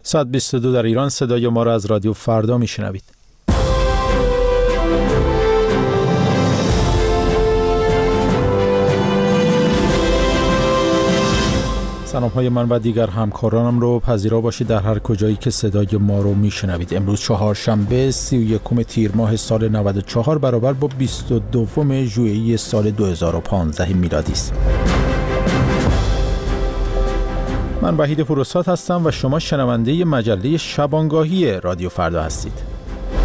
ساعت 22 در ایران. صدای ما را از رادیو فردا میشنوید. سلام‌های من و دیگر همکارانم رو پذیرا باشید در هر کجایی که صدای ما رو میشنوید. امروز چهارشنبه 31 تیر ماه سال 94 برابر با 22 ژوئیه سال 2015 میلادی است. من وحید پوروسات هستم و شما شنونده مجله شبانگاهی رادیو فردا هستید.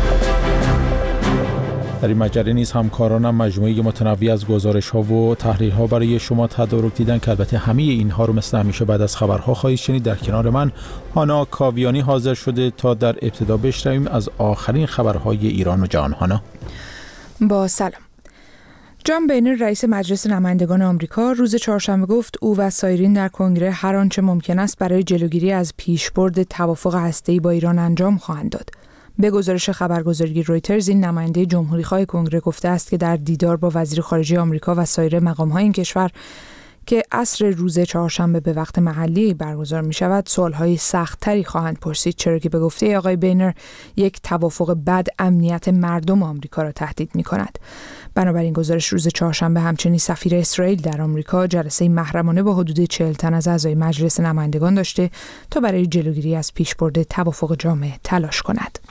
در این مجله نیز همکارانم مجموعه متنوع از گزارش‌ها و تحلیل‌ها برای شما تدارک دیدن که البته همه اینها رو مثل همیشه بعد از خبرها خواهید شنید. در کنار من هانا کاویانی حاضر شده تا در ابتدا بشنویم از آخرین خبرهای ایران و جهان. هانا، با سلام. جان بینر رئیس مجلس نمایندگان آمریکا روز چهارشنبه گفت او و سایرین در کنگره هر آنچه ممکن است برای جلوگیری از پیشبرد توافق هسته‌ای با ایران انجام خواهند داد. به گزارش خبرگزاری رویترز، این نماینده جمهوری‌خواه کنگره گفته است که در دیدار با وزیر خارجه آمریکا و سایر مقام‌های این کشور که عصر روز چهارشنبه به وقت محلی برگزار می‌شود، سوال‌های سخت‌تری خواهند پرسید، چرا که به گفته آقای بینر یک توافق بد امنیت مردم آمریکا را تهدید می‌کند. بنابراین گزارش روز چهارشنبه همچنین سفیر اسرائیل در آمریکا جلسه محرمانه با حدود 40 تن از اعضای مجلس نمایندگان داشته تا برای جلوگیری از پیشبرد توافق جامع تلاش کند.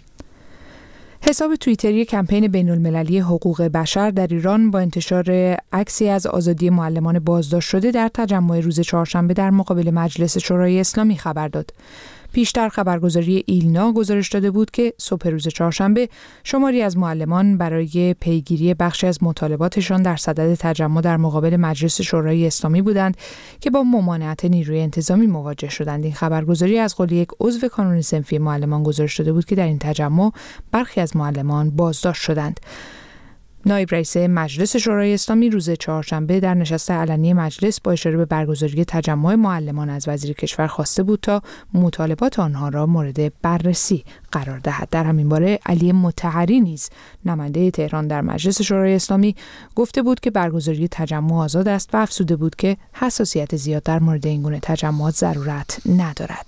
حساب توییتری کمپین بین‌المللی حقوق بشر در ایران با انتشار عکسی از آزادی معلمان بازداشت شده در تجمع روز چهارشنبه در مقابل مجلس شورای اسلامی خبر داد. پیشتر خبرگزاری ایلنا گزارش داده بود که صبح روز چهارشنبه شماری از معلمان برای پیگیری بخشی از مطالباتشان در صدد تجمع در مقابل مجلس شورای اسلامی بودند که با ممانعت نیروی انتظامی مواجه شدند. این خبرگزاری از قول یک عضو کانون صنفی معلمان گزارش داده بود که در این تجمع برخی از معلمان بازداشت شدند. نایب رئیس مجلس شورای اسلامی روز چهارشنبه در نشست علنی مجلس با اشاره به برگزاری تجمع معلمان از وزیر کشور خواسته بود تا مطالبات آنها را مورد بررسی قرار دهد. در همین باره علی مطهری نیز نماینده تهران در مجلس شورای اسلامی گفته بود که برگزاری تجمع آزاد است و افزوده بود که حساسیت زیاد در مورد این گونه تجمعات ضرورت ندارد.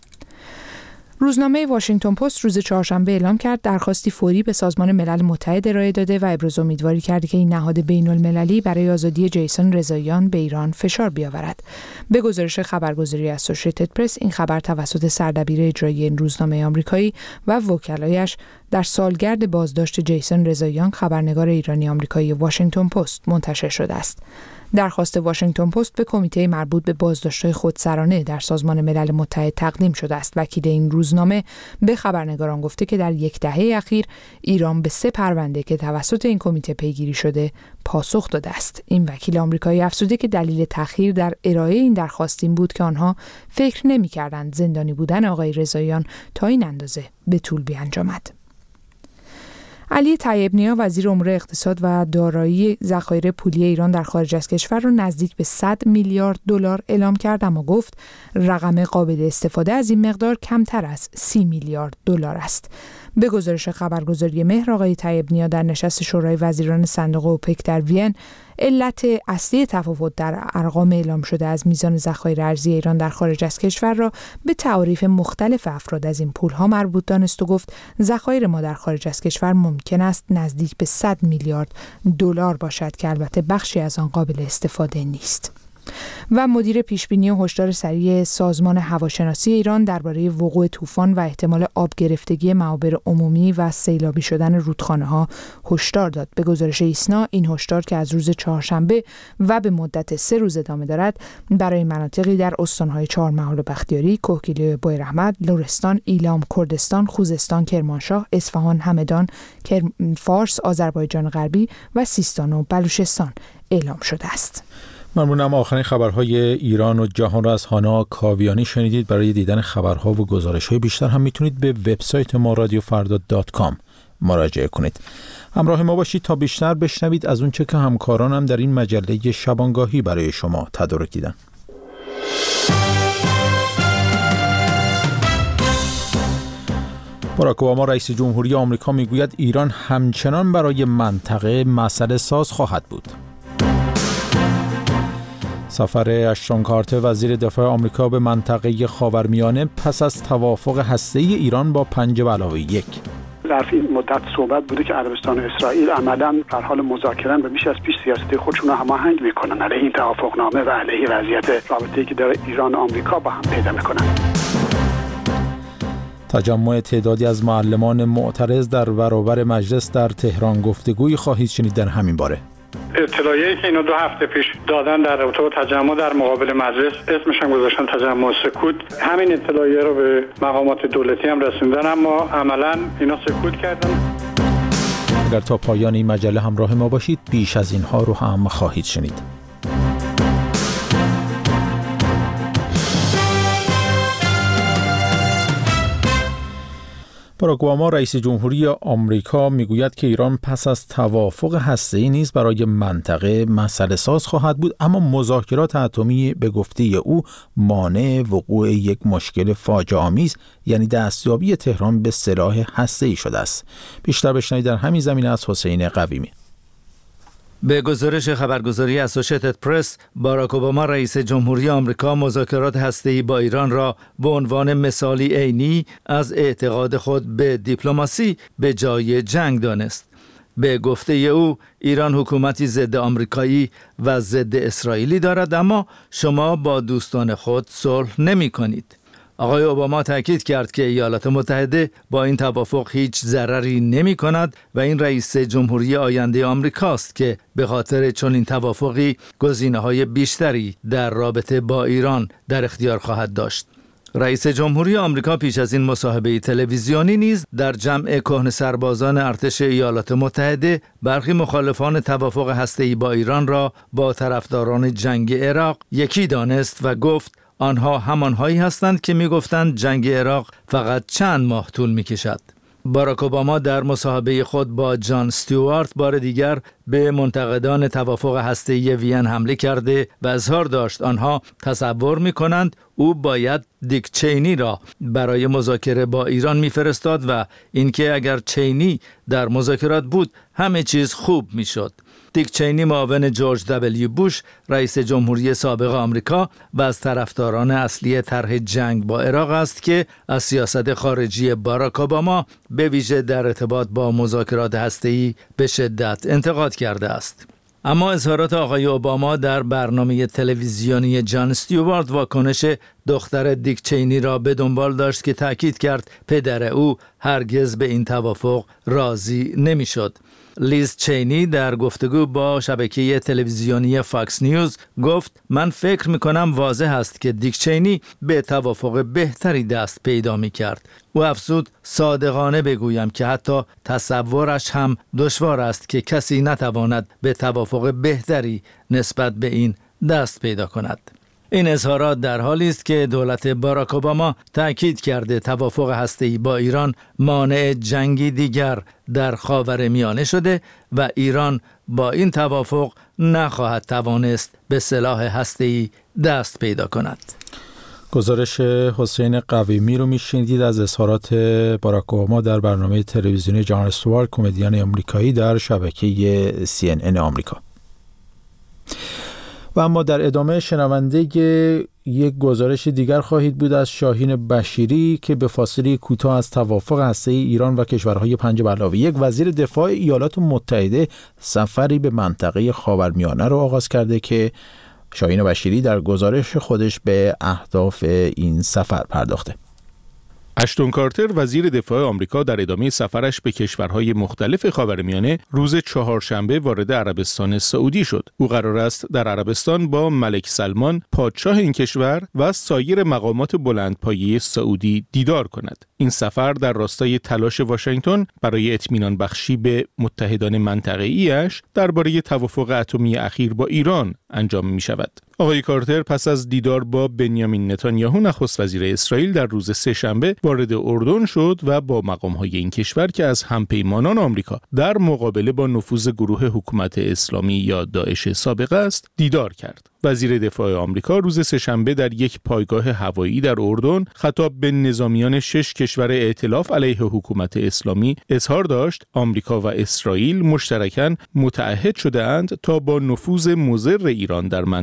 روزنامه واشنگتن پست روز چهارشنبه اعلام کرد درخواستی فوری به سازمان ملل متحد ارائه داده و ابراز امیدواری کرد که این نهاد بین‌المللی برای آزادی جیسون رضاییان به ایران فشار بیاورد. به گزارش خبرگزاری اسوسییتد پرس، این خبر توسط سردبیر اجرایی این روزنامه آمریکایی و وکلایش در سالگرد بازداشت جیسون رضاییان، خبرنگار ایرانی آمریکایی واشنگتن پست، منتشر شده است. درخواست واشنگتن پست به کمیته مربوط به بازداشت‌های خودسرانه در سازمان ملل متحد تقدیم شده است. وکیل این روزنامه به خبرنگاران گفته که در یک دهه اخیر ایران به 3 پرونده که توسط این کمیته پیگیری شده پاسخ داده است. این وکیل آمریکایی افزوده که دلیل تأخیر در ارائه این درخواست این بود که آنها فکر نمی‌کردند زندانی بودن آقای رضاییان تا این اندازه به طول بیانجامد. علی طیب نیا وزیر امور اقتصاد و دارایی ذخایر پولی ایران در خارج از کشور را نزدیک به 100 میلیارد دلار اعلام کرد، اما گفت رقم قابل استفاده از این مقدار کمتر از 30 میلیارد دلار است. به گزارش خبرگزاری مهر، آقای طیب نیا در نشست شورای وزیران صندوق اوپک در وین علت اصلی تفاوت در ارقام اعلام شده از میزان ذخایر ارزی ایران در خارج از کشور را به تعاریف مختلف افراد از این پولها مربوط دانست و گفت ذخایر ما در خارج از کشور ممکن است نزدیک به 100 میلیارد دلار باشد که البته بخشی از آن قابل استفاده نیست. و مدیر پیشبینی و هشدار سریع سازمان هواشناسی ایران درباره وقوع طوفان و احتمال آب گرفتگی معابر عمومی و سیلابی شدن رودخانه‌ها هشدار داد. به گزارش ایسنا، این هشدار که از روز چهارشنبه و به مدت 3 روز ادامه دارد برای مناطقی در استان‌های چهارمحال و بختیاری، کوهگیلوی بویراحمد، لرستان، ایلام، کردستان، خوزستان، کرمانشاه، اصفهان، همدان، فارس، آذربایجان غربی و سیستان و بلوچستان اعلام شده است. ممنونم. آخرین خبرهای ایران و جهان را از هانا کاویانی شنیدید. برای دیدن خبرها و گزارش‌های بیشتر هم میتونید به وبسایت ما radiofarda.com مراجعه کنید. همراه ما باشید تا بیشتر بشنوید از اون چه که همکارانم در این مجله شبانگاهی برای شما تدارک دیدن. باراک اوباما رئیس جمهوری آمریکا میگوید ایران همچنان برای منطقه مسئله ساز خواهد بود. سفر اشتون کارتر وزیر دفاع آمریکا به منطقه خاورمیانه پس از توافق هسته‌ای ایران با 5+1. در این مدت صحبت بوده که عربستان و اسرائیل عملاً در حال مذاکره و بیش از پیش سیاست خودشون رو هماهنگ میکنن علیه این توافقنامه و علیه وضعیت رابطه‌ای که در ایران و آمریکا با هم پیدا میکنن. تجمع تعدادی از معلمان معترض در برابر مجلس در تهران. گفتگویی خواهید شنید در همین باره. اطلاعیه‌ای که اینو 2 هفته پیش دادن در رابطه با تجمع در مقابل مجلس، اسمش هم گذاشتن تجمع سکوت. همین اطلاعیه رو به مقامات دولتی هم رسوندن، اما عملاً اینا سکوت کردن. اگر تا پایان این مجله همراه ما باشید، بیش از اینها رو هم خواهید شنید. باراک اوباما رئیس جمهوری آمریکا میگوید که ایران پس از توافق هسته‌ای نیز برای منطقه مسئله ساز خواهد بود، اما مذاکرات اتمی به گفته او مانع وقوع یک مشکل فاجعه آمیز، یعنی دستیابی تهران به سلاح هسته‌ای شده است. بیشتر بشنوید در همین زمینه از حسین قویمی. به گزارش خبرگزاری اسوسییتد پرس، باراک اوباما رئیس جمهوری آمریکا مذاکرات هسته‌ای با ایران را به عنوان مثالی عینی از اعتقاد خود به دیپلماسی به جای جنگ دانست. به گفته او، ایران حکومتی ضد آمریکایی و ضد اسرائیلی دارد، اما شما با دوستان خود صلح نمی کنید. آقای اوباما تاکید کرد که ایالات متحده با این توافق هیچ ضرری نمی کند و این رئیس جمهوری آینده آمریکاست که به خاطر چنین توافقی گزینه‌های بیشتری در رابطه با ایران در اختیار خواهد داشت. رئیس جمهوری آمریکا پیش از این مصاحبه تلویزیونی نیز در جمع کهنه سربازان ارتش ایالات متحده برخی مخالفان توافق هسته‌ای با ایران را با طرفداران جنگ عراق یکی دانست و گفت آنها همانهایی هستند که می‌گفتند جنگ عراق فقط چند ماه طول می‌کشد. باراک اوباما در مصاحبه خود با جان استیوارت بار دیگر به منتقدان توافق هسته‌ای وین حمله کرده و اظهار داشت آنها تصور می‌کنند او باید دیک چینی را برای مذاکره با ایران می‌فرستاد و اینکه اگر چینی در مذاکرات بود همه چیز خوب می‌شد. دیک چینی معاون جورج دبلیو بوش رئیس جمهوری سابق آمریکا و از طرفداران اصلی طرح جنگ با عراق است که از سیاست خارجی باراک اوباما به ویژه در ارتباط با مذاکرات هسته‌ای به شدت انتقاد کرده است. اما اظهارات آقای اوباما در برنامه تلویزیونی جان استیوارت واکنش دختر دیک چینی را به دنبال داشت که تاکید کرد پدر او هرگز به این توافق راضی نمی‌شد. لیز چینی در گفتگو با شبکه تلویزیونی فاکس نیوز گفت من فکر میکنم واضح است که دیک چینی به توافق بهتری دست پیدا میکرد. او افزود صادقانه بگویم که حتی تصورش هم دشوار است که کسی نتواند به توافق بهتری نسبت به این دست پیدا کند. این اظهارات در حالی است که دولت باراک اوباما تأکید کرده توافق هسته‌ای با ایران مانع جنگی دیگر در خاورمیانه شده و ایران با این توافق نخواهد توانست به سلاح هسته‌ای دست پیدا کند. گزارش حسین قویمی رو میشنیدید از اظهارات باراک اوباما در برنامه تلویزیونی جان استیوارت، کمدین آمریکایی در شبکه CNN آمریکا. و اما در ادامه شنونده یک گزارش دیگر خواهید بود از شاهین بشیری که به فاصله کوتاه از توافق هسته‌ای ایران و کشورهای 5+1 وزیر دفاع ایالات متحده سفری به منطقه خاورمیانه را آغاز کرده که شاهین بشیری در گزارش خودش به اهداف این سفر پرداخته. اشتون کارتر وزیر دفاع آمریکا در ادامه سفرش به کشورهای مختلف خاورمیانه روز چهارشنبه وارد عربستان سعودی شد. او قرار است در عربستان با ملک سلمان پادشاه این کشور و سایر مقامات بلندپایه سعودی دیدار کند. این سفر در راستای تلاش واشنگتن برای اطمینان بخشی به متحدان منطقه‌ای‌اش درباره توافق اتمی اخیر با ایران انجام می شود. آقای کارتر پس از دیدار با بنیامین نتانیاهو نخست وزیر اسرائیل در روز سه‌شنبه وارد اردن شد و با مقام‌های این کشور که از همپیمانان آمریکا در مقابله با نفوذ گروه حکومت اسلامی یا داعش سابق است دیدار کرد. وزیر دفاع آمریکا روز سه‌شنبه در یک پایگاه هوایی در اردن خطاب به نظامیان 6 کشور ائتلاف علیه حکومت اسلامی اظهار داشت آمریکا و اسرائیل مشترکاً متعهد شده‌اند تا با نفوذ مضر ایران در منطقه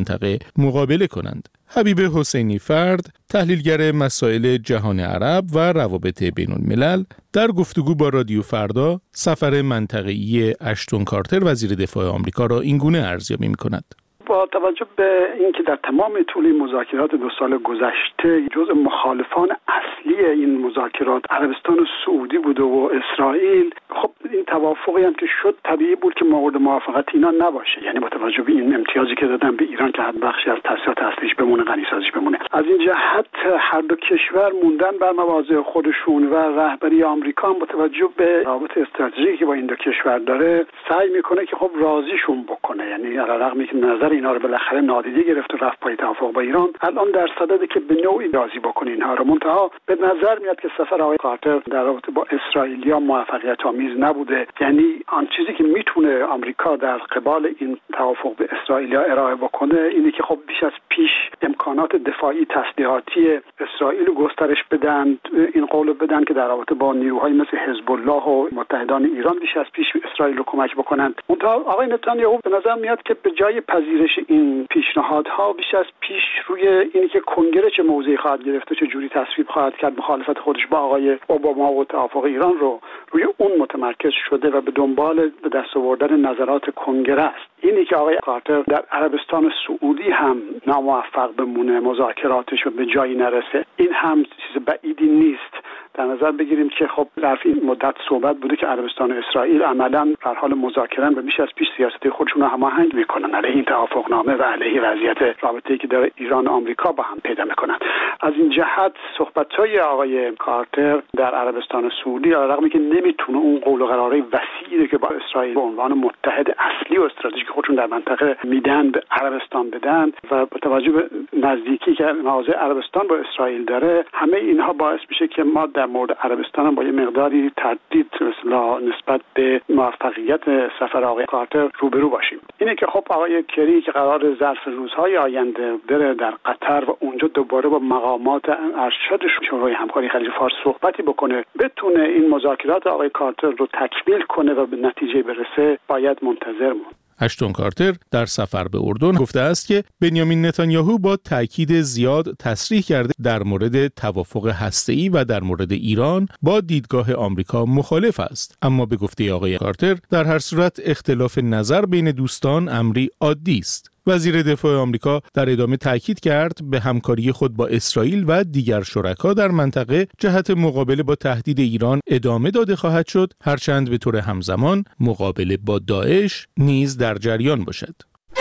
مقابله کنند. حبیب حسینی فرد، تحلیلگر مسائل جهان عرب و روابط بین الملل، در گفتگو با رادیو فردا سفر منطقه‌ای اشتون کارتر وزیر دفاع آمریکا را اینگونه ارزیابی می‌کند. با توجه به اینکه در تمام طول مذاکرات 2 سال گذشته جزء مخالفان اصلی این مذاکرات عربستان سعودی بوده و اسرائیل، خب این توافقی هم که شد طبیعی بود که مورد موافقت اینا نباشه. یعنی با توجه به این امتیازی که دادن به ایران که حد بخشی از تأسیسات اصلیش بمونه، غنی‌سازیش بمونه، از این جهت هر دو کشور موندن بر مواضع خودشون و رهبری آمریکا هم با توجه به رابطه استراتژیکی که با این دو کشور داره سعی میکنه که خب راضیشون بکنه. یعنی علیرغم اینکه نظر اینا رو بالاخره نادیده گرفت و رفت پای توافق با ایران، الان در صدده که به نوعی راضی بکنه اینها رو. منتها به نظر میاد که سفر آقای کارتر در رابطه با اسرائیلیا موفقیت آمیز نبوده. یعنی آن چیزی که میتونه آمریکا در قبال این توافق به اسرائیلیا ارائه بکنه اینه که خب بیش از پیش امکانات دفاعی تسلیحاتی اسرائیل رو گسترش بدن، این قول بدن که در رابطه با نیروهای مثل حزب الله و متحدان ایران بیش از پیش اسرائیل رو کمک بکنن. منتها آقای نتانیاهو به نظر میاد که به جای پذیرش این پیشنهادها بیش از پیش روی اینی که کنگره چه موضعی خواهد گرفت و چه جوری تصویب خواهد کرد مخالفت خودش با آقای اوباما و توافق ایران رو روی اون متمرکز شده و به دنبال به دست آوردن نظرات کنگره است. اینی که آقای کارتر در عربستان سعودی هم ناموفق بمونه، مذاکراتش به جایی نرسه، این هم چیز بعیدی نیست. در نظر بگیریم که خب در این مدت صحبت بوده که عربستان و اسرائیل عملاً در حال مذاکره و بیش از پیش سیاست خودشون رو هماهنگ میکنن علیه این توافقنامه و علیه وضعیت رابطه‌ای که در ایران و آمریکا با هم پیدا میکنن. از این جهت صحبت‌های آقای کارتر در عربستان سعودی علیرغم اینکه نمیتونه اون قول و قرارهای وسیعی که با اسرائیل به عنوان متحد اصلی و استراتژیک خودشون در منطقه میدن به عربستان بدن و با توجه به نزدیکی که مواضع عربستان با اسرائیل داره، همه اینها باعث میشه که ما در مورد عربستان هم با یه مقداری تردید نسبت به موفقیت سفر آقای کارتر روبرو باشیم. اینه که خب آقای کری که قرار ظرف روزهای آینده بره در قطر و اونجا دوباره با مقامات ارشد شورای همکاری خلیج فارس صحبتی بکنه، بتونه این مذاکرات آقای کارتر رو تکمیل کنه و به نتیجه برسه، باید منتظر موند. اشتون کارتر در سفر به اردن گفته است که بنیامین نتانیاهو با تأکید زیاد تصریح کرده در مورد توافق هسته‌ای و در مورد ایران با دیدگاه آمریکا مخالف است. اما به گفته آقای کارتر در هر صورت اختلاف نظر بین دوستان امری عادی است. وزیر دفاع آمریکا در ادامه تاکید کرد به همکاری خود با اسرائیل و دیگر شرکا در منطقه جهت مقابله با تهدید ایران ادامه داده خواهد شد، هرچند به طور همزمان مقابله با داعش نیز در جریان باشد.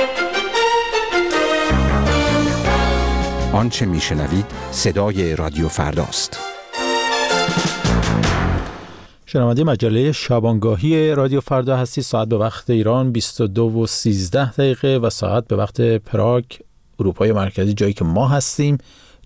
آنچه میشنوید صدای رادیو فرداست. شنونده مجله شبانگاهی رادیو فردا هستی. ساعت به وقت ایران 22:13 و ساعت به وقت پراگ اروپای مرکزی جایی که ما هستیم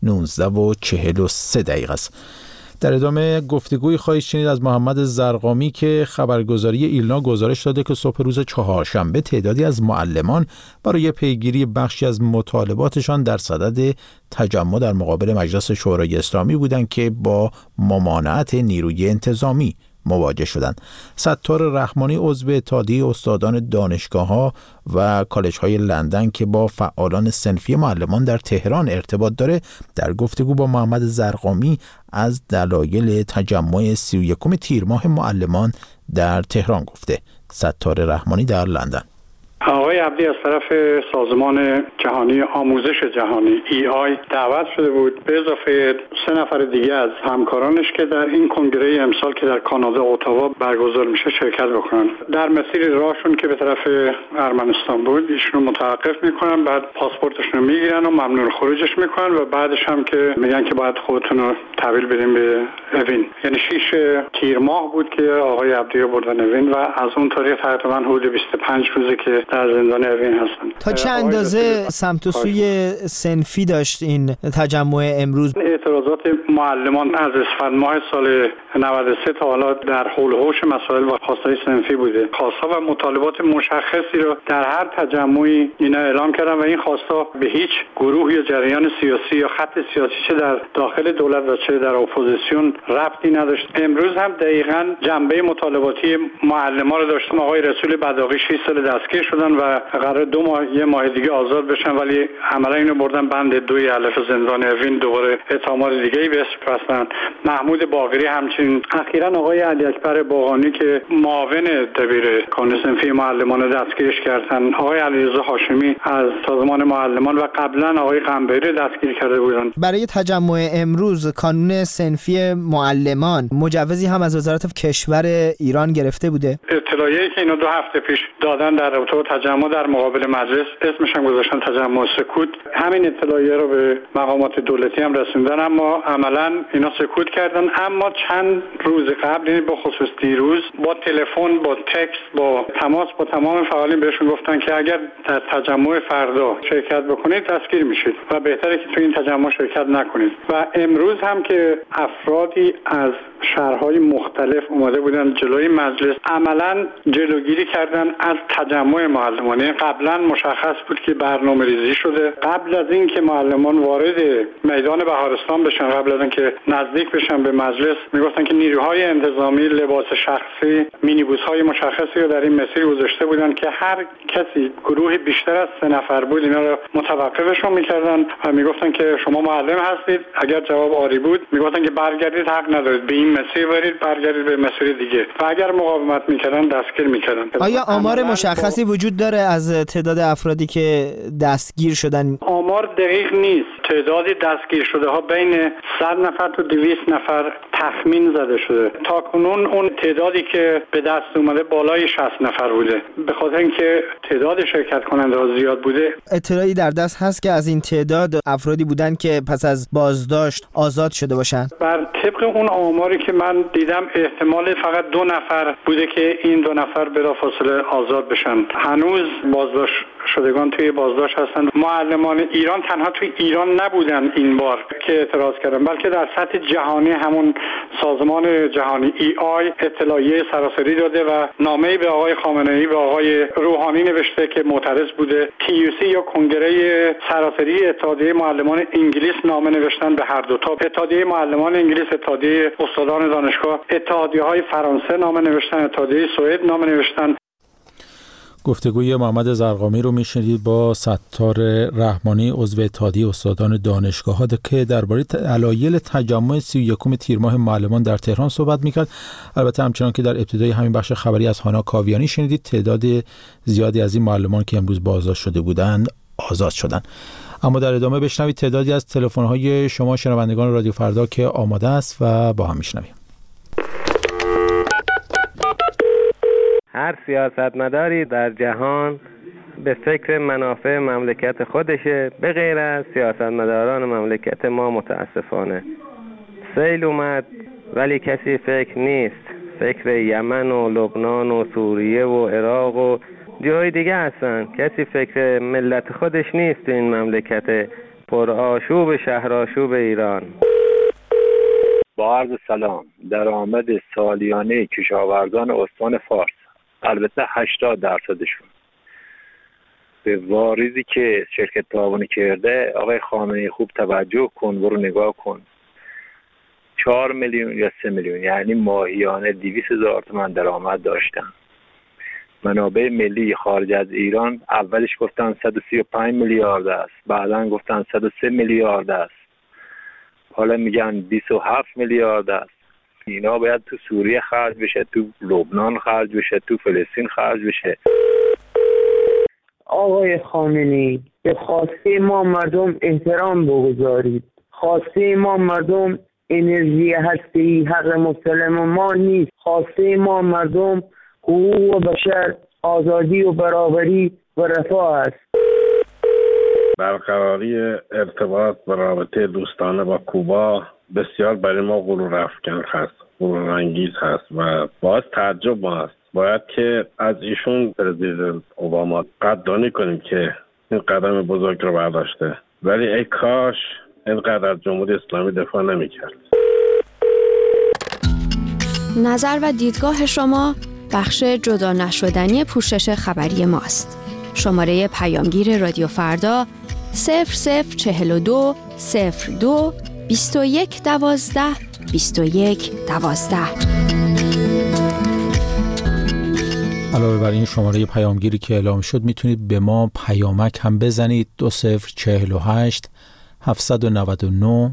19:43 است. در ادامه گفتگوی خواهید شنید از محمد زرقامی که خبرگزاری ایلنا گزارش داده که صبح روز چهارشنبه تعدادی از معلمان برای پیگیری بخشی از مطالباتشان در صدد تجمع در مقابل مجلس شورای اسلامی بودند که با ممانعت نیروی انتظامی مواجه شدند. ستار رحمانی عضو اتحادیه استادان دانشگاه‌ها و کالج‌های لندن که با فعالان صنفی معلمان در تهران ارتباط داره در گفتگو با محمد زرقامی از دلایل تجمع 31 تیر ماه معلمان در تهران گفته. ستار رحمانی در لندن. آقای عبدی از طرف سازمان جهانی آموزش جهانی EI دعوت شده بود به اضافه 3 نفر دیگه از همکارانش که در این کنگره امسال که در کانادا اتاوا برگزار میشه شرکت بکنن. در مسیر راهشون که به طرف ارمنستان بود ایشون متوقف میکنن، بعد پاسپورتشون رو میگیرن و ممنوع خروجش میکنن و بعدش هم که میگن که باید خودتون رو تحویل بدین به اوین. یعنی 6 تیر ماه بود که آقای عبدی بردن اوین و از اون تاریخ تقریبا حدود 25 روزه که در زندان اوین هستن. تا چه اندازه سمت و سوی صنفی داشت این تجمع امروز؟ اعتراضات معلمان از اسفند ماه سال 93 تا حالا در حول و حوش مسائل و خواستهای صنفی بوده. خواستها و مطالبات مشخصی رو در هر تجمعی اینا اعلام کردن و این خواستها به هیچ گروه یا جریان سیاسی یا خط سیاسی چه در داخل دولت و چه در اپوزیسیون ربطی نداشت. امروز هم دقیقاً جنبه مطالباتی معلمان رو داشتم. آقای رسول بداقی 6 سال دستگیر شد شدن و قرار یه ماه دیگه آزاد بشن، ولی عملا اینو بردن بند 2 الف زندان اوین، دوباره اتهامات دیگه‌ای بهش بستن. محمود باقری همچنین. اخیراً آقای علی اکبر باقانی که معاون دبیر کانون صنفی معلمان رو دستگیرش کردن، آقای علیرضا هاشمی از سازمان معلمان و قبلا آقای قنبری دستگیر کرده بودن. برای تجمع امروز کانون صنفی معلمان مجوزی هم از وزارت کشور ایران گرفته بوده. اطلاعیه‌ای که اینا 2 هفته پیش دادن در رابطه با تجمع در مقابل مجلس، اسمش هم گذاشتن تجمع سکوت، همین اطلاعیه رو به مقامات دولتی هم رسوندن، اما عملاً اینا سکوت کردن. اما چند روز قبل، یعنی به خصوص دیروز، با تلفن، با تکست، با تماس با تمام فعالین بهشون گفتن که اگر در تجمع فردا شرکت بکنید دستگیر میشید و بهتره که تو این تجمع شرکت نکنید. و امروز هم که افرادی از شهرهای مختلف اومده بودن جلوی مجلس، عملاً جلوگیری کردن از تجمع معلمان. قبلا مشخص بود که برنامه‌ریزی شده، قبل از این که معلمان وارد میدان بهارستان بشن، قبل از این که نزدیک بشن به مجلس، میگفتن که نیروهای انتظامی لباس شخصی، مینیبوس‌های مشخصی رو در این مسیر گذاشته بودن که هر کسی گروه بیشتر از 3 نفر بود اینا رو متوقفشون میکردن و میگفتن که شما معلم هستید، اگر جواب آری بود میگفتن که برگردید، حق ندارید به این مسیر برید، برگردید به مسیر دیگه، و اگر مقاومت میکردن دستگیر میکردن. آیا آمار مشخصی وجود داره از تعداد افرادی که دستگیر شدن؟ آمار دقیق نیست. تعدادی دستگیر شده ها بین 100 نفر تا 200 نفر تخمین زده شده. تا کنون اون تعدادی که به دست اومده بالای 60 نفر بوده، به خاطر اینکه تعداد شرکت کننده ها زیاد بوده. اطلاعی در دست هست که از این تعداد افرادی بودن که پس از بازداشت آزاد شده باشند؟ بر طبق اون آماری که من دیدم احتمال فقط 2 نفر بوده که این 2 نفر بلافاصله آزاد بشن. هنوز بازداشت شدگان توی بازداشت هستند. معلمان ایران تنها توی ایران نبودن این بار که اعتراض کردن، بلکه در سطح جهانی همون سازمان جهانی EI اطلاعیه سراسری داده و نامه‌ای به آقای خامنه‌ای و آقای روحانی نوشته که معترض بوده. TUC یا کنگره سراسری اتحادیه معلمان انگلیس نامه نوشتن به هر دو تا. اتحادیه معلمان انگلیس، اتحادیه استادان دانشگاه، اتحادیه‌های فرانسه نامه نوشتن، اتحادیه سوئد نامه نوشتن. گفتگوی محمد زرقامی رو میشنید با ستار رحمانی، عضو اتحادیه استادان دانشگاه‌ها که درباره علایل تجمع 31 تیر ماه معلمان در تهران صحبت میکرد. البته همچنان که در ابتدای همین بخش خبری از هانا کاویانی شنیدید، تعداد زیادی از این معلمان که امروز بازداشت شده بودند آزاد شدند. اما در ادامه بشنوید تعدادی از تلفن‌های شما شنوندگان رادیو فردا که آماده است و با هم میشنویم. هر سیاستمداری در جهان به فکر منافع مملکت خودشه، به غیر از سیاستمداران مملکت ما. متاسفانه سیل اومد ولی کسی فکر نیست، فکر یمن و لبنان و سوریه و عراق و جای دیگه هستن. کسی فکر ملت خودش نیست تو این مملکت پرآشوب شهرآشوب ایران. با عرض سلام. درآمد سالیانه کشاورزان استان فارس، البته 80%شون، به واریزی که شرکت تعاونی کرده، آقای خامنه‌ای خوب توجه کن، برو نگاه کن، 4 میلیون یا 3 میلیون، یعنی ماهیانه 200,000 تومان درآمد داشتن. منابع ملی خارج از ایران اولش گفتن 135 میلیارد است، بعداً گفتن 103 میلیارد است، حالا میگن 27 میلیارد است. اینا باید تو سوریه خرج بشه، تو لبنان خرج بشه، تو فلسطین خرج بشه. آقای خامنه‌ای، به خواسته ما مردم احترام بگذارید. خواسته ما مردم انرژی هسته‌ای حق مسلم ما نیست. خواسته ما مردم حقوق و بشر، آزادی و برابری و رفاه است. برقراری ارتباط و رابطه دوستانه با کوبا بسیار برای ما غرورافکن هست، غرورانگیز هست و باعث تعجب ما است. باید که از ایشون پرزیدنت اوباما قدردانی کنیم که این قدم بزرگ رو برداشته، ولی ای کاش اینقدر از جمهوری اسلامی دفاع نمی‌کرد. نظر و دیدگاه شما بخش جدا نشدنی پوشش خبری ماست. شماره پیامگیر رادیو فردا 0042 02 21 12 21 12. علاوه بر این شماره پیامگیری که اعلام شد میتونید به ما پیامک هم بزنید 2048 799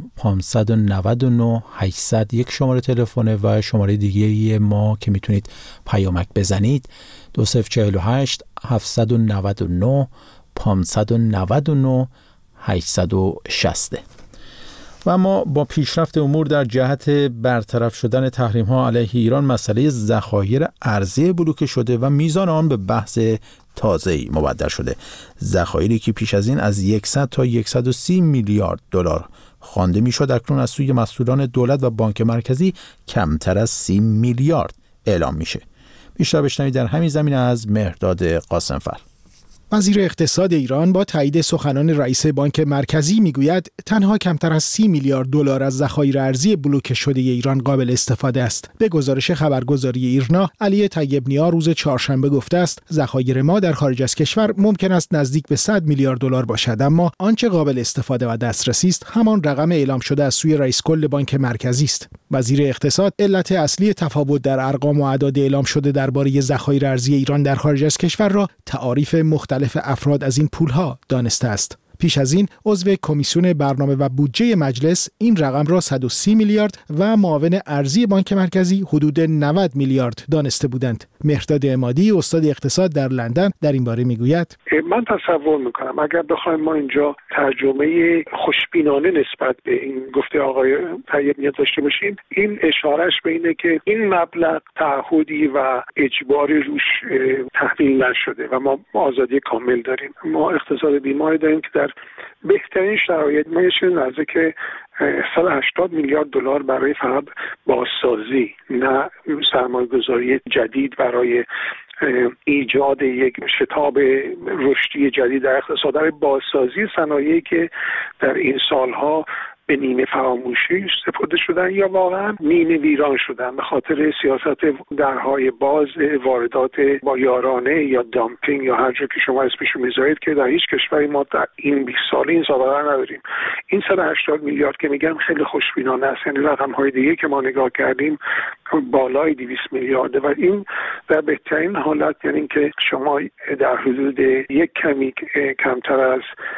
599 800 یک شماره تلفن و شماره دیگه ما که میتونید پیامک بزنید 2048 799 599 860. و اما با پیشرفت امور در جهت برطرف شدن تحریم‌ها علیه ایران، مسئله ذخایر ارزی بلوکه شده و میزان آن به بحث تازه‌ای مبدل شده. ذخایری که پیش از این از 100 تا 130 میلیارد دلار خوانده میشد، اکنون از سوی مسئولان دولت و بانک مرکزی کمتر از 30 میلیارد اعلام میشه. بیشتر بشنوید در همین زمینه از مهرداد قاسمفر. وزیر اقتصاد ایران با تایید سخنان رئیس بانک مرکزی میگوید تنها کمتر از 30 میلیارد دلار از ذخایر ارزی بلوکه شده ایران قابل استفاده است. به گزارش خبرگزاری ایرنا، علی طیب نیا روز چهارشنبه گفته است ذخایر ما در خارج از کشور ممکن است نزدیک به 100 میلیارد دلار باشد، اما آنچه قابل استفاده و دسترسی است همان رقم اعلام شده از سوی رئیس کل بانک مرکزی است. وزیر اقتصاد علت اصلی تفاوت در ارقام و اعداد اعلام شده درباره ذخایر ارزی ایران در خارج از کشور را تعاریف مختلف افراد از این پولها دانسته است. پیش از این عضو کمیسیون برنامه و بودجه مجلس این رقم را 130 میلیارد و معاون ارزی بانک مرکزی حدود 90 میلیارد دانسته بودند. مهرداد عمادی استاد اقتصاد در لندن در این باره میگوید من تصور میکنم اگر بخوایم ما اینجا ترجمه خوشبینانه نسبت به این گفته آقای طیب نیا داشته باشیم، این اشارهش به اینه که این مبلغ تعهدی و اجباری روش تحمیل نشده و ما آزادی کامل داریم. ما اقتصاد بیماری داریم که در بهترین شرایط ما یه چیزی نزدیک 180 میلیارد دلار برای فقط بازسازی، نه سرمایه‌گذاری جدید برای ایجاد یک شتاب رشدی جدید در اقتصاد، برای بازسازی صنایعی که در این سالها به نیمه فراموشی سپرده شدن یا واقعا نیمه ویران شدن به خاطر سیاست درهای باز، واردات با یارانه یا دامپینگ یا هر جا که شما اسمشو میذارید که در هیچ کشوری ما در این 20 سال این سابقه نداریم. این 180 میلیارد که میگم خیلی خوشبینانه است، یعنی رقم‌های دیگه که ما نگاه کردیم بالای 200 میلیارده و این در بهترین حالت، یعنی اینکه شما در حدود یک کمی کمتر از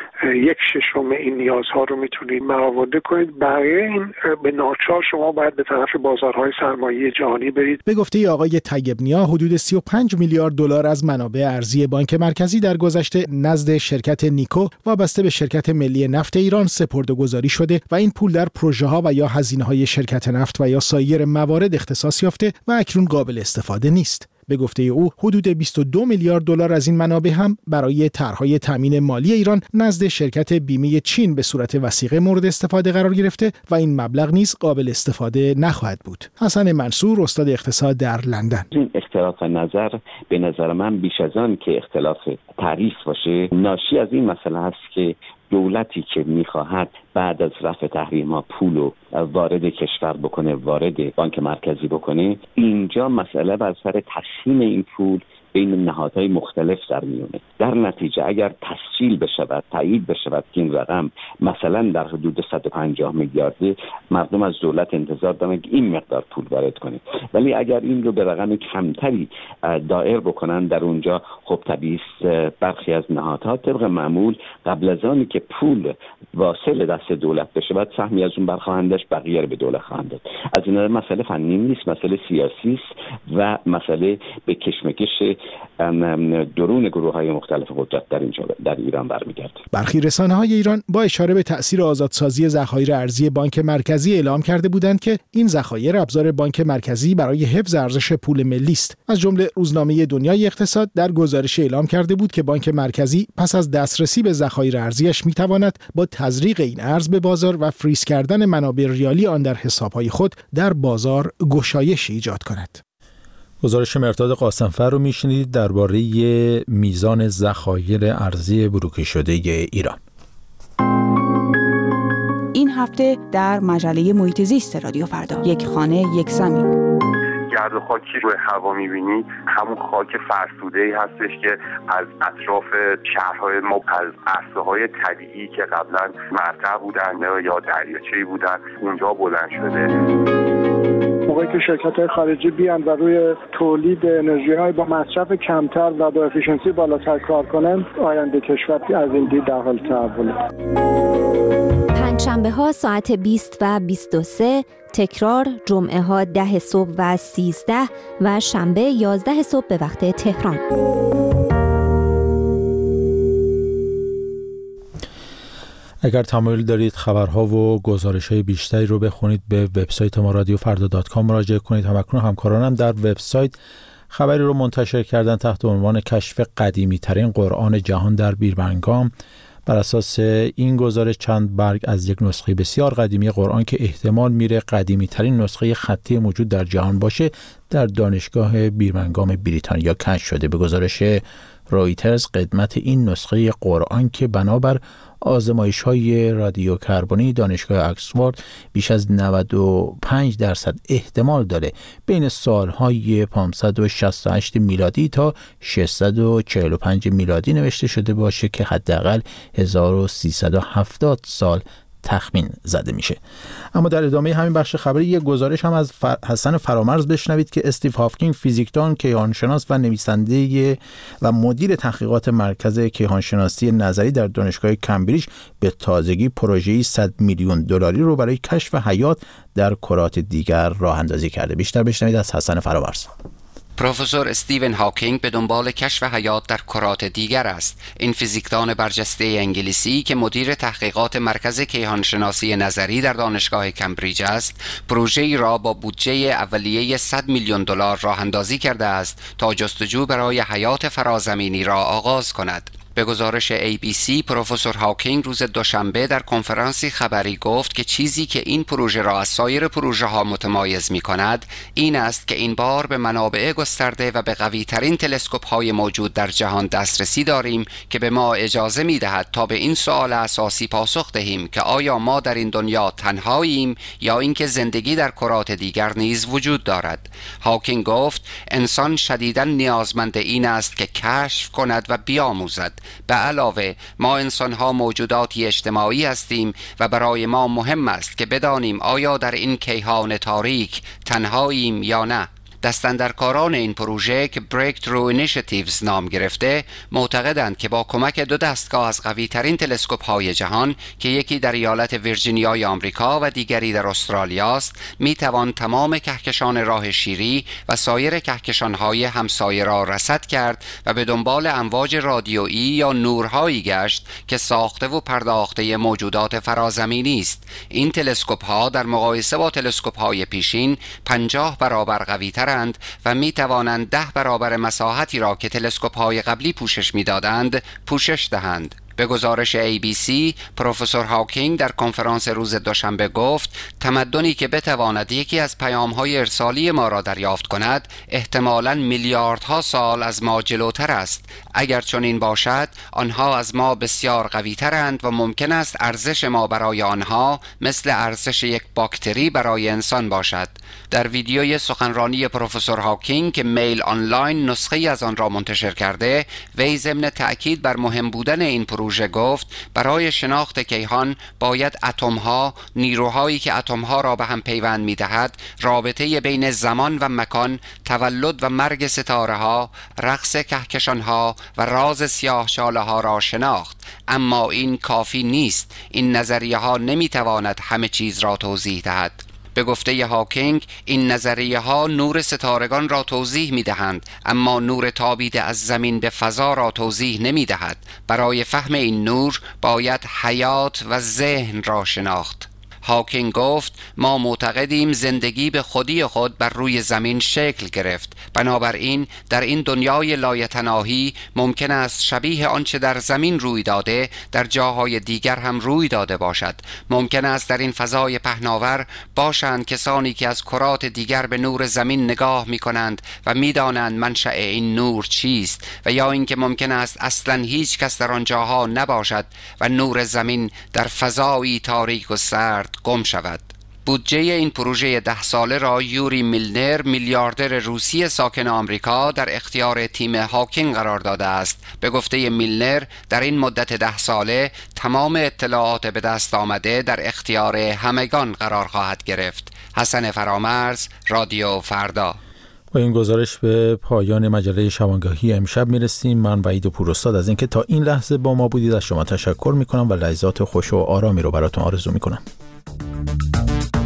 1/6 این نیازها رو میتونید برآورده کنید. برای این به ناچار شما باید به طرف بازارهای سرمایه جهانی برید. به گفته آقای طیب نیا حدود 35 میلیارد دلار از منابع ارزی بانک مرکزی در گذشته نزد شرکت نیکو وابسته به شرکت ملی نفت ایران سپرده‌گذاری شده و این پول در پروژه‌ها و یا هزینه‌های شرکت نفت و یا سایر موارد اختصاص یافته و اکنون قابل استفاده نیست. به گفته او حدود 22 میلیارد دلار از این منابع هم برای طرح‌های تامین مالی ایران نزد شرکت بیمه چین به صورت وثیقه مورد استفاده قرار گرفته و این مبلغ نیز قابل استفاده نخواهد بود. حسن منصور استاد اقتصاد در لندن: این اختلاف نظر به نظر من بیش از آن که اختلاف تعریف باشه ناشی از این مسئله است که دولتی که میخواهد بعد از رفع تحریم‌ها پول رو وارد کشور بکنه، وارد بانک مرکزی بکنه، اینجا مسئله بر سر تقسیم این پول بین نهادهای مختلف در میونه. در نتیجه اگر تسجیل بشود، تایید بشود که این رقم مثلا در حدود 150 میلیارده، مردم از دولت انتظار دارن که این مقدار پول وارد کنه. ولی اگر این رو به رقم کمتری دایر بکنن در اونجا، خب طبیعی برخی از نهادها طبق معمول قبل از آنی که پول واصل دست دولت بشه بعد سهمی از اون برخواهندش بقیه رو به دولت خواهند داد. از این مسئله فنی نیست، مسئله سیاسی است و مسئله به کشمکش درون گروه‌های مختلف قدرت در ایران برمیگرده. برخی رسانه‌های ایران با اشاره به تأثیر آزادسازی ذخایر ارزی بانک مرکزی اعلام کرده بودند که این ذخایر ابزار بانک مرکزی برای حفظ ارزش پول ملی است. از جمله روزنامه دنیای اقتصاد در گزارش اعلام کرده بود که بانک مرکزی پس از دسترسی به ذخایر ارزیش می‌تواند با تزریق این ارز به بازار و فریز کردن منابع ریالی آن در حساب‌های خود در بازار گشایش ایجاد کند. گزارش مهرداد قاسمفر رو میشنید درباره میزان ذخایر ارزی بلوکه شده ایران. این هفته در مجله محیط زیست رادیو فردا، یک خانه یک زمین. گرد و خاکی روی هوا می‌بینی همون خاک فرسوده‌ای هستش که از اطراف شهرهای ما از عرصه‌های طبیعی که قبلا مرتع بودن یا دریاچه‌ای بودن اونجا بلند شده. موقعی که شرکت‌های خارجی بیان و روی تولید انرژی‌های با مصرف کمتر و با افیشنسی بالاتر کار کنند، آینده کشور از این دید در حال تحوله. پنجشنبه ها ساعت 20 و 23، تکرار جمعه ها 10 صبح و 13 و شنبه 11 صبح به وقت تهران. اگر تمایل دارید خبرها و گزارش‌های بیشتری رو بخونید، به وبسایت ما رادیوفردا.com مراجعه کنید. همکنون همکارانم در وبسایت خبری رو منتشر کردن تحت عنوان کشف قدیمی ترین قرآن جهان در بیرمنگام. بر اساس این گزارش چند برگ از یک نسخه بسیار قدیمی قرآن که احتمال میره قدیمی ترین نسخه خطی موجود در جهان باشه در دانشگاه بیرمنگام بریتانیا کشف شده. به گزارش رویترز قدمت این نسخه قرآن که بنابر آزمایش‌های رادیوکربنی دانشگاه اکسفورد بیش از 95% احتمال داره بین سالهای 568 میلادی تا 645 میلادی نوشته شده باشه که حداقل 1370 سال تخمین زده میشه. اما در ادامه همین بخش خبری یک گزارش هم از حسن فرامرز بشنوید که استیو هاکینگ، فیزیکدان، کیهانشناس و نویسنده و مدیر تحقیقات مرکز کیهانشناسی نظری در دانشگاه کمبریج به تازگی پروژه‌ای $100 میلیون رو برای کشف حیات در کرات دیگر راه اندازی کرده. بیشتر بشنوید از حسن فرامرز. پروفسور استیون هاکینگ به دنبال کشف حیات در کرات دیگر است. این فیزیکدان برجسته انگلیسی که مدیر تحقیقات مرکز کیهانشناسی نظری در دانشگاه کمبریج است، پروژه‌ای را با بودجه اولیه $100 میلیون راه اندازی کرده است تا جستجو برای حیات فرازمینی را آغاز کند. به گزارش ABC، پروفسور هاکینگ روز دوشنبه در کنفرانسی خبری گفت که چیزی که این پروژه را از سایر پروژه ها متمایز می کند این است که این بار به منابع گسترده و به قوی ترین تلسکوپ های موجود در جهان دسترسی داریم که به ما اجازه می دهد تا به این سوال اساسی پاسخ دهیم که آیا ما در این دنیا تنهاییم یا اینکه زندگی در کرات دیگر نیز وجود دارد. هاکینگ گفت انسان شدیداً نیازمند این است که کشف کند و بیاموزد. به علاوه ما انسان‌ها موجوداتی اجتماعی هستیم و برای ما مهم است که بدانیم آیا در این کیهان تاریک تنهاییم یا نه. دستاندرکاران این پروژه که Breakthrough Initiatives نام گرفته معتقدند که با کمک دو دستگاه از قوی ترین تلسکوپ های جهان که یکی در ایالت ویرجینیای آمریکا و دیگری در استرالیا است می توان تمام کهکشان راه شیری و سایر کهکشان های همسایه را رصد کرد و به دنبال امواج رادیویی یا نورهایی گشت که ساخته و پرداخته موجودات فرازمینی است. این تلسکوپ ها در مقایسه با تلسکوپ های پیشین 50 برابر قوی تر و می توانند 10 برابر مساحتی را که تلسکوپ های قبلی پوشش می دادند پوشش دهند. به گزارش ABC، پروفسور هاکینگ در کنفرانس روز دوشنبه گفت تمدنی که بتواند یکی از پیام‌های ارسالی ما را دریافت کند احتمالاً میلیاردها سال از ما جلوتر است. اگر چنین باشد آنها از ما بسیار قوی‌ترند و ممکن است ارزش ما برای آنها مثل ارزش یک باکتری برای انسان باشد. در ویدیوی سخنرانی پروفسور هاکینگ که میل آنلاین نسخه‌ای از آن را منتشر کرده، وی ضمن تأکید بر مهم بودن این پروژه گفت برای شناخت کیهان باید اتم‌ها، نیروهایی که اتم‌ها را به هم پیوند می‌دهد، رابطه بین زمان و مکان، تولد و مرگ ستاره‌ها، رقص کهکشان‌ها و راز سیاه‌چاله‌ها را شناخت. اما این کافی نیست. این نظریه‌ها نمی‌تواند همه چیز را توضیح دهد. به گفته هاکینگ این نظریه ها نور ستارگان را توضیح می دهند اما نور تابیده از زمین به فضا را توضیح نمی دهد. برای فهم این نور باید حیات و ذهن را شناخت. هاکینگ گفت ما معتقدیم زندگی به خودی خود بر روی زمین شکل گرفت. بنابراین در این دنیای لایتناهی ممکن است شبیه آنچه در زمین روی داده در جاهای دیگر هم روی داده باشد. ممکن است در این فضای پهناور باشند کسانی که از کرات دیگر به نور زمین نگاه می کنند و می دانند منشأ این نور چیست، و یا اینکه ممکن است اصلا هیچ کس در آن جاها نباشد و نور زمین در فضایی تاریک و سرد گم شود. بودجه این پروژه 10 ساله را یوری میلنر، میلیاردر روسی ساکن آمریکا، در اختیار تیم هاکینگ قرار داده است. به گفته میلنر در این مدت 10 ساله تمام اطلاعات به دست آمده در اختیار همگان قرار خواهد گرفت. حسن فرامرز، رادیو فردا. با این گزارش به پایان مجله شبانگاهی امشب میرسیم. من وحید پوراستاد از اینکه تا این لحظه با ما بودید از شما تشکر میکنم و لحظات خوش و آرامی رو براتون آرزو میکنم.